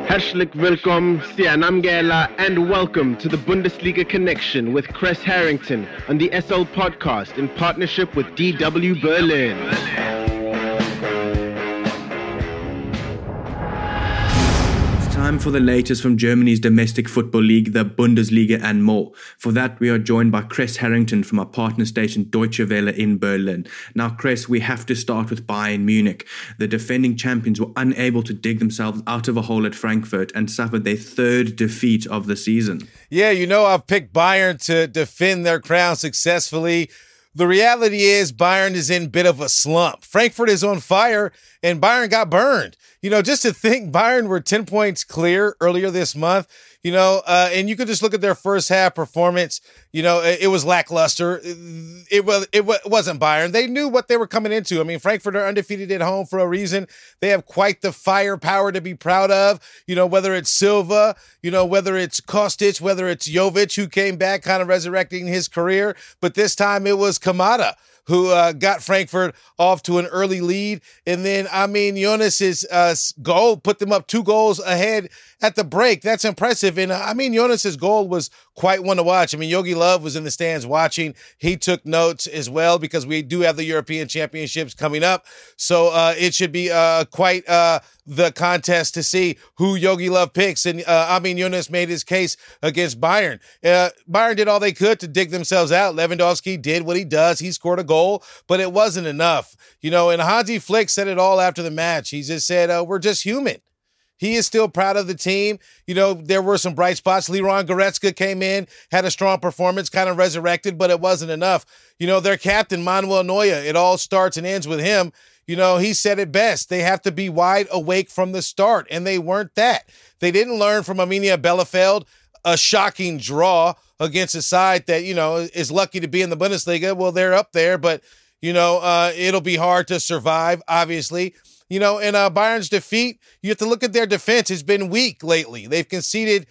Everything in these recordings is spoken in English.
Herzlich willkommen, Sianamgela, and welcome to the Bundesliga Connection with Chris Harrington on the SL Podcast in partnership with DW Berlin. Time for the latest from Germany's domestic football league, the Bundesliga, and more. For that, we are joined by Chris Harrington from our partner station Deutsche Welle in Berlin. Now, Chris, we have to start with Bayern Munich. The defending champions were unable to dig themselves out of a hole at Frankfurt and suffered their third defeat of the season. Yeah, I've picked Bayern to defend their crown successfully. The reality is Bayern is in a bit of a slump. Frankfurt is on fire, and Bayern got burned. Just to think Bayern were 10 points clear earlier this month, and you could just look at their first half performance. It was lackluster. It wasn't Bayern. They knew what they were coming into. I mean, Frankfurt are undefeated at home for a reason. They have quite the firepower to be proud of, whether it's Silva, whether it's Kostic, whether it's Jovic, who came back kind of resurrecting his career. But this time it was Kamada who got Frankfurt off to an early lead. And then, Jonas's goal put them up 2 goals ahead at the break. That's impressive. And, Jonas's goal was quite one to watch. Jogi Löw was in the stands watching. He took notes as well because we do have the European Championships coming up. So it should be quite the contest to see who Jogi Löw picks. And Jonas made his case against Bayern. Bayern did all they could to dig themselves out. Lewandowski did what he does. He scored a goal, but it wasn't enough. And Hansi Flick said it all after the match. He just said, we're just human. He is still proud of the team. There were some bright spots. Leroy Goretzka came in, had a strong performance, kind of resurrected, but it wasn't enough. Their captain, Manuel Neuer, it all starts and ends with him. He said it best. They have to be wide awake from the start, and they weren't that. They didn't learn from Arminia Bielefeld, a shocking draw against a side that, is lucky to be in the Bundesliga. Well, they're up there, but, it'll be hard to survive, obviously. In Bayern's defeat, you have to look at their defense. It's been weak lately. They've conceded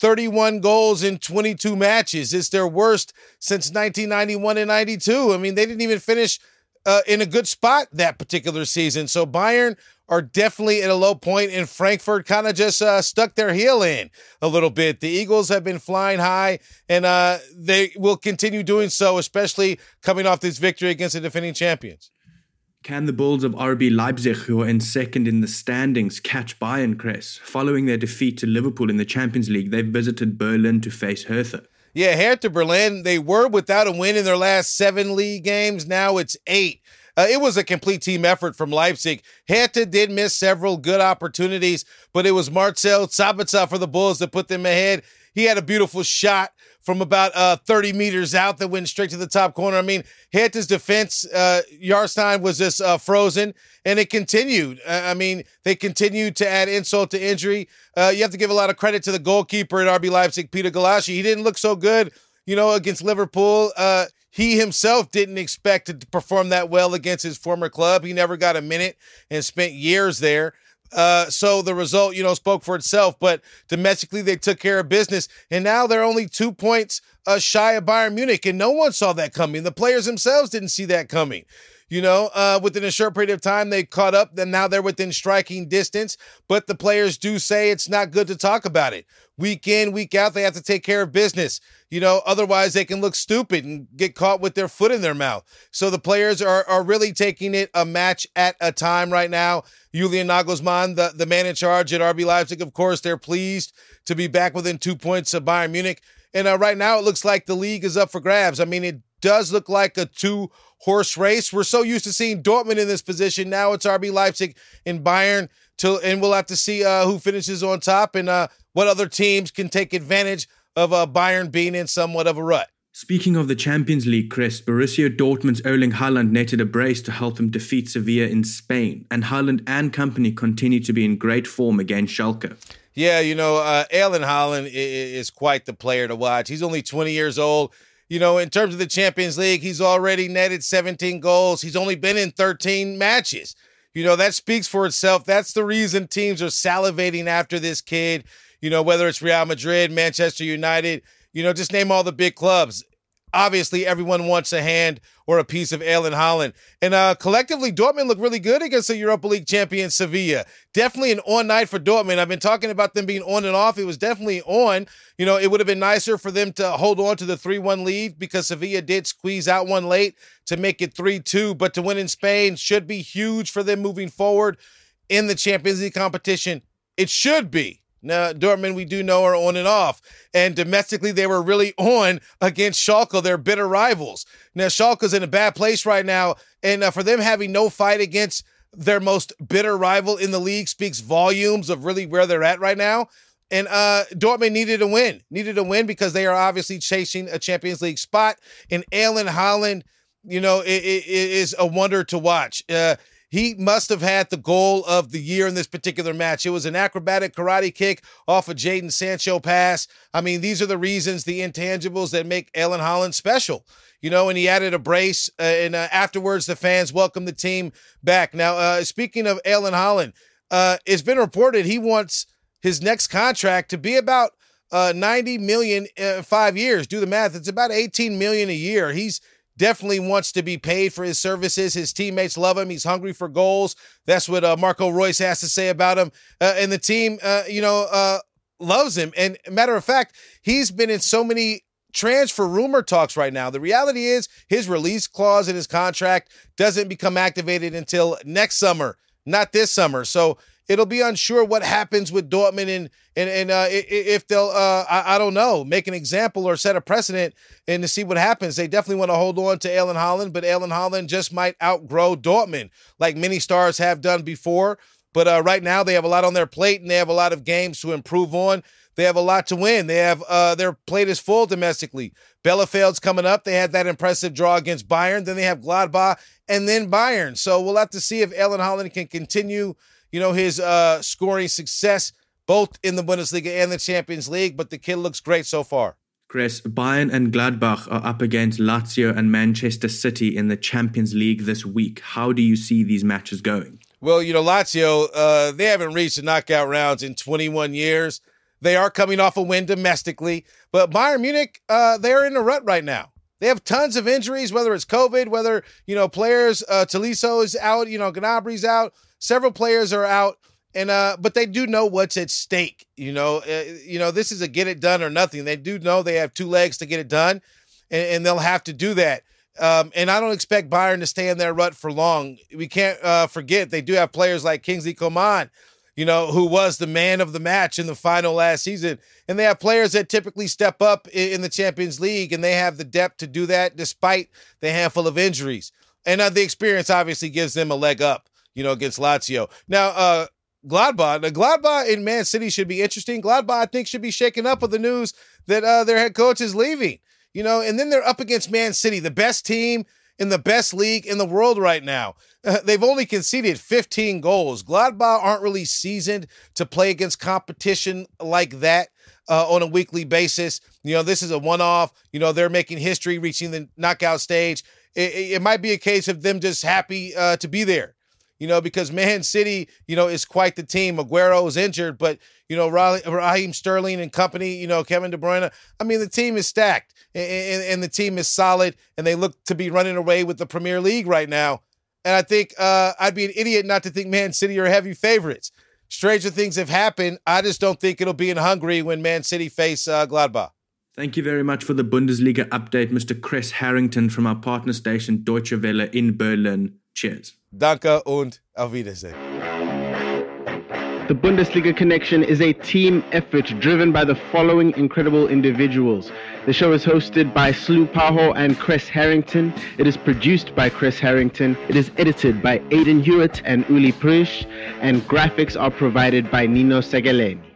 31 goals in 22 matches. It's their worst since 1991 and 92. They didn't even finish in a good spot that particular season. So Bayern are definitely at a low point, and Frankfurt kind of just stuck their heel in a little bit. The Eagles have been flying high, and they will continue doing so, especially coming off this victory against the defending champions. Can the Bulls of RB Leipzig, who are in second in the standings, catch Bayern, Chris? Following their defeat to Liverpool in the Champions League, they've visited Berlin to face Hertha. Yeah, Hertha Berlin, they were without a win in their last 7 league games. Now it's 8. It was a complete team effort from Leipzig. Hertha did miss several good opportunities, but it was Marcel Sabitzer for the Bulls that put them ahead. He had a beautiful shot from about 30 meters out that went straight to the top corner. Hertha's defense, Jahrstein was just frozen, and it continued. They continued to add insult to injury. You have to give a lot of credit to the goalkeeper at RB Leipzig, Peter Gulaschi. He didn't look so good, against Liverpool. He himself didn't expect to perform that well against his former club. He never got a minute and spent years there. So the result, spoke for itself, but domestically they took care of business, and now they're only 2 points shy of Bayern Munich, and no one saw that coming. The players themselves didn't see that coming. Within a short period of time, they caught up, and now they're within striking distance, but the players do say it's not good to talk about it. Week in, week out, they have to take care of business. Otherwise they can look stupid and get caught with their foot in their mouth. So the players are really taking it a match at a time right now. Julian Nagelsmann, the man in charge at RB Leipzig, of course, they're pleased to be back within 2 points of Bayern Munich. And right now it looks like the league is up for grabs. It does look like a 2-horse race. We're so used to seeing Dortmund in this position. Now it's RB Leipzig and Bayern, and we'll have to see who finishes on top and what other teams can take advantage of Bayern being in somewhat of a rut. Speaking of the Champions League, Chris, Borussia Dortmund's Erling Haaland netted a brace to help them defeat Sevilla in Spain, and Haaland and company continue to be in great form against Schalke. Yeah, Erling Haaland is quite the player to watch. He's only 20 years old. In terms of the Champions League, he's already netted 17 goals. He's only been in 13 matches. That speaks for itself. That's the reason teams are salivating after this kid, whether it's Real Madrid, Manchester United, just name all the big clubs. obviously everyone wants a hand or a piece of Erling Haaland. And collectively, Dortmund looked really good against the Europa League champion Sevilla. Definitely an on night for Dortmund. I've been talking about them being on and off. It was definitely on. You know, it would have been nicer for them to hold on to the 3-1 lead because Sevilla did squeeze out one late to make it 3-2. But to win in Spain should be huge for them moving forward in the Champions League competition. It should be. Now, Dortmund, we do know, are on and off. And domestically, they were really on against Schalke, their bitter rivals. Now, Schalke's in a bad place right now. And for them having no fight against their most bitter rival in the league speaks volumes of really where they're at right now. And Dortmund needed a win because they are obviously chasing a Champions League spot. And Erling Haaland, you know, it is a wonder to watch. He must have had the goal of the year in this particular match. It was an acrobatic karate kick off a Jadon Sancho pass. I mean, these are the reasons, the intangibles that make Erling Haaland special. You know, and he added a brace, and afterwards the fans welcomed the team back. Now, speaking of Erling Haaland, it's been reported he wants his next contract to be about $90 million 5 years. Do the math. It's about $18 million a year. He's definitely wants to be paid for his services. His teammates love him. He's hungry for goals. That's what Marco Reus has to say about him. And the team, loves him. And matter of fact, he's been in so many transfer rumor talks right now. The reality is his release clause in his contract doesn't become activated until next summer, not this summer. So it'll be unsure what happens with Dortmund and if they'll, I don't know, make an example or set a precedent and to see what happens. They definitely want to hold on to Erling Haaland, but Erling Haaland just might outgrow Dortmund like many stars have done before. But right now they have a lot on their plate and they have a lot of games to improve on. They have a lot to win. They have their plate is full domestically. Bielefeld's coming up. They had that impressive draw against Bayern. Then they have Gladbach and then Bayern. So we'll have to see if Erling Haaland can continue, you know, his scoring success both in the Bundesliga and the Champions League. But the kid looks great so far. Chris, Bayern and Gladbach are up against Lazio and Manchester City in the Champions League this week. How do you see these matches going? Well, you know, Lazio, they haven't reached the knockout rounds in 21 years. They are coming off a win domestically. But Bayern Munich, they're in a rut right now. They have tons of injuries, whether it's COVID, whether, you know, players, Tolisso is out, you know, Gnabri's out. Several players are out. And but they do know what's at stake. You know, this is a get it done or nothing. They do know they have two legs to get it done, and they'll have to do that. And I don't expect Bayern to stay in their rut for long. We can't forget they do have players like Kingsley Coman, you know, who was the man of the match in the final last season. And they have players that typically step up in the Champions League, and they have the depth to do that despite the handful of injuries. And the experience obviously gives them a leg up, you know, against Lazio. Now, Gladbach and Man City should be interesting. Gladbach, I think, should be shaken up with the news that their head coach is leaving. You know, and then they're up against Man City, the best team in the best league in the world right now. They've only conceded 15 goals. Gladbach aren't really seasoned to play against competition like that on a weekly basis. You know, this is a one-off. You know, they're making history, reaching the knockout stage. It might be a case of them just happy to be there. You know, because Man City, you know, is quite the team. Aguero is injured, but, you know, Raheem Sterling and company, you know, Kevin De Bruyne. I mean, the team is stacked and the team is solid, and they look to be running away with the Premier League right now. And I think I'd be an idiot not to think Man City are heavy favorites. Stranger things have happened. I just don't think it'll be in Hungary when Man City face Gladbach. Thank you very much for the Bundesliga update, Mr. Chris Harrington from our partner station Deutsche Welle in Berlin. Cheers. Danke und auf Wiedersehen. The Bundesliga Connection is a team effort driven by the following incredible individuals. The show is hosted by Slu Paho and Chris Harrington. It is produced by Chris Harrington. It is edited by Aidan Hewitt and Uli Prisch. And graphics are provided by Nino Segaleni.